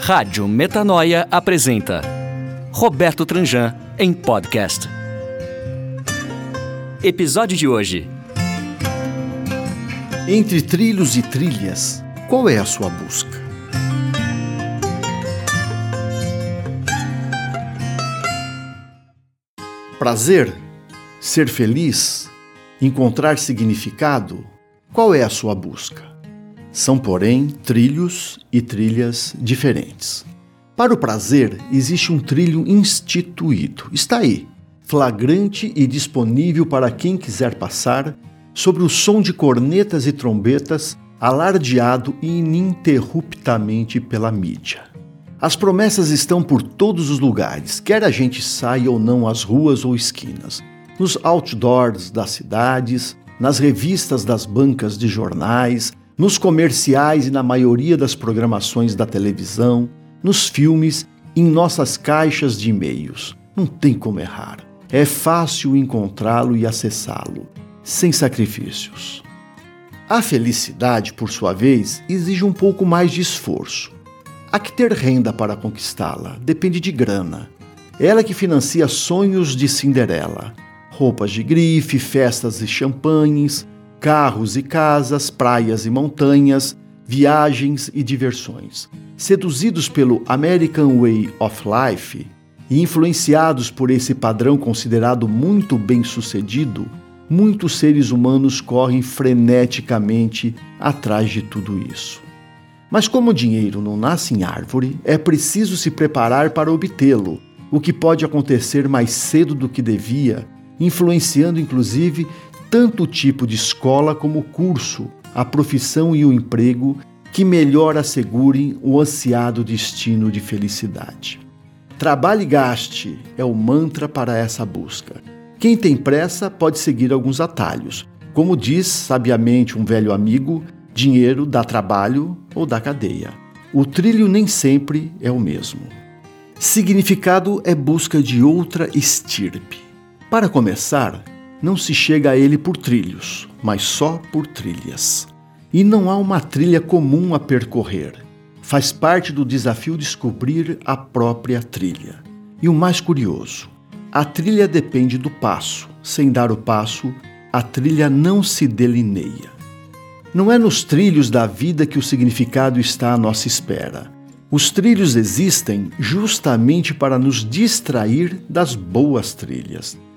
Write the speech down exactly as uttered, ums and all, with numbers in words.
Rádio Metanoia apresenta Roberto Tranjan em podcast. Episódio de hoje. Entre trilhos e trilhas, qual é a sua busca? Prazer? Ser feliz? Encontrar significado? Qual é a sua busca? São, porém, trilhos e trilhas diferentes. Para o prazer, existe um trilho instituído. Está aí, flagrante e disponível para quem quiser passar, sobre o som de cornetas e trombetas, alardeado ininterruptamente pela mídia. As promessas estão por todos os lugares, quer a gente saia ou não às ruas ou esquinas, nos outdoors das cidades, nas revistas das bancas de jornais, nos comerciais e na maioria das programações da televisão, nos filmes, em nossas caixas de e-mails. Não tem como errar. É fácil encontrá-lo e acessá-lo, sem sacrifícios. A felicidade, por sua vez, exige um pouco mais de esforço. Há que ter renda para conquistá-la, depende de grana. Ela que financia sonhos de Cinderela, roupas de grife, festas e champanhes, carros e casas, praias e montanhas, viagens e diversões. Seduzidos pelo American Way of Life e influenciados por esse padrão considerado muito bem-sucedido, muitos seres humanos correm freneticamente atrás de tudo isso. Mas como o dinheiro não nasce em árvore, é preciso se preparar para obtê-lo, o que pode acontecer mais cedo do que devia, influenciando inclusive tanto o tipo de escola como o curso, a profissão e o emprego que melhor assegurem o ansiado destino de felicidade. Trabalhe e gaste é o mantra para essa busca. Quem tem pressa pode seguir alguns atalhos. Como diz sabiamente um velho amigo, dinheiro dá trabalho ou dá cadeia. O trilho nem sempre é o mesmo. Significado é busca de outra estirpe. Para começar, não se chega a ele por trilhos, mas só por trilhas. E não há uma trilha comum a percorrer. Faz parte do desafio descobrir a própria trilha. E o mais curioso, a trilha depende do passo. Sem dar o passo, a trilha não se delineia. Não é nos trilhos da vida que o significado está à nossa espera. Os trilhos existem justamente para nos distrair das boas trilhas.